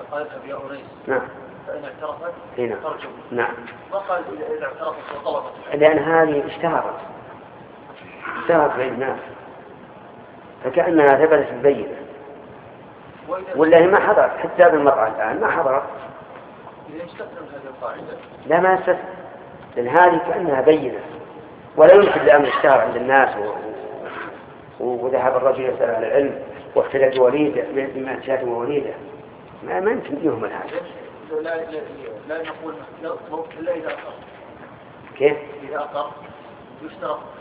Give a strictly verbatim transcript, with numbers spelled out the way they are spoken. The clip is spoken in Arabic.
قالت أبي أنيس نعم فإن اعترفت هنا ترجم. نعم ما قال إذا اعترفت وطلبت؟ لأن هذه اشتهرت اشتهرت بين الناس فكأنها ثبتت البينة، والله ما حضرت حتى هذه المرأة الآن ما حضرت. إذا استثنى هذه القاعدة لا ما استثنى، لأن هذه كأنها بينة، ولا يمكن لأمر اشتهر عند الناس و... وذهب الرجل يسأل على العلم واختلت وليده بما شاته ووليده، ما ما يمكن يهمل هذا. لا لا لا نقول موت إلا إذا أقر. كيف؟ إذا أقر يشترط